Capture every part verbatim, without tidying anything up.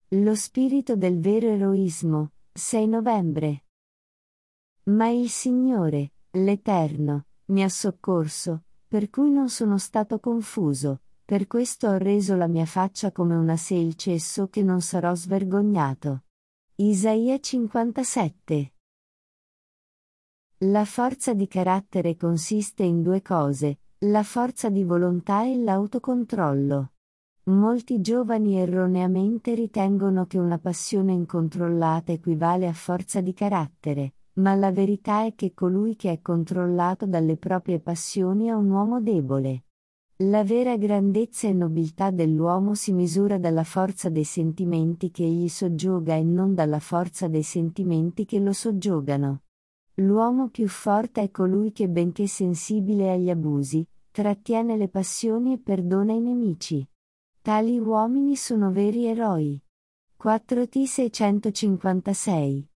Lo spirito del vero eroismo, sei novembre. Ma il Signore, l'Eterno, mi ha soccorso, per cui non sono stato confuso, per questo ho reso la mia faccia come una selce e so che non sarò svergognato. Isaia cinquantasette. La forza di carattere consiste in due cose, la forza di volontà e l'autocontrollo. Molti giovani erroneamente ritengono che una passione incontrollata equivale a forza di carattere, ma la verità è che colui che è controllato dalle proprie passioni è un uomo debole. La vera grandezza e nobiltà dell'uomo si misura dalla forza dei sentimenti che egli soggioga e non dalla forza dei sentimenti che lo soggiogano. L'uomo più forte è colui che, benché sensibile agli abusi, trattiene le passioni e perdona i nemici. Tali uomini sono veri eroi. quattro T seicentocinquantasei.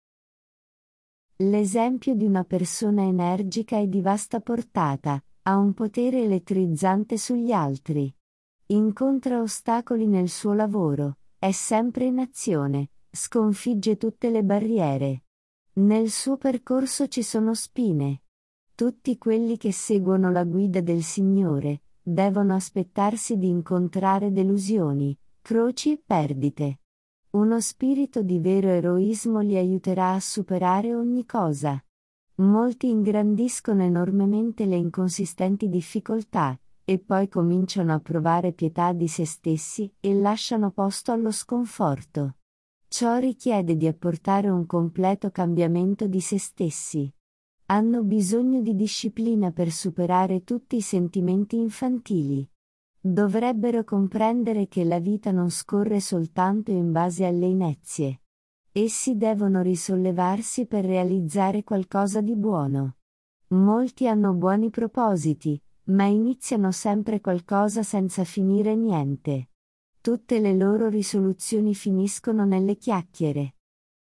L'esempio di una persona energica e di vasta portata, ha un potere elettrizzante sugli altri. Incontra ostacoli nel suo lavoro, è sempre in azione, sconfigge tutte le barriere. Nel suo percorso ci sono spine. Tutti quelli che seguono la guida del Signore, devono aspettarsi di incontrare delusioni, croci e perdite. Uno spirito di vero eroismo li aiuterà a superare ogni cosa. Molti ingrandiscono enormemente le inconsistenti difficoltà, e poi cominciano a provare pietà di se stessi e lasciano posto allo sconforto. Ciò richiede di apportare un completo cambiamento di se stessi. Hanno bisogno di disciplina per superare tutti i sentimenti infantili. Dovrebbero comprendere che la vita non scorre soltanto in base alle inezie. Essi devono risollevarsi per realizzare qualcosa di buono. Molti hanno buoni propositi, ma iniziano sempre qualcosa senza finire niente. Tutte le loro risoluzioni finiscono nelle chiacchiere.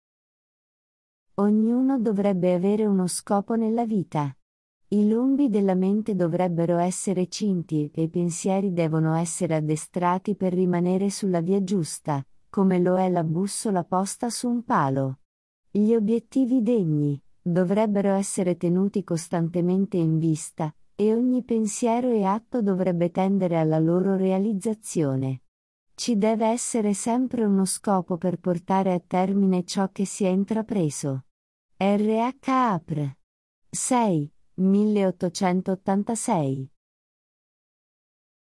Ognuno dovrebbe avere uno scopo nella vita. I lombi della mente dovrebbero essere cinti e i pensieri devono essere addestrati per rimanere sulla via giusta, come lo è la bussola posta su un palo. Gli obiettivi degni dovrebbero essere tenuti costantemente in vista, e ogni pensiero e atto dovrebbe tendere alla loro realizzazione. Ci deve essere sempre uno scopo per portare a termine ciò che si è intrapreso. R H Apr. sei, milleottocentottantasei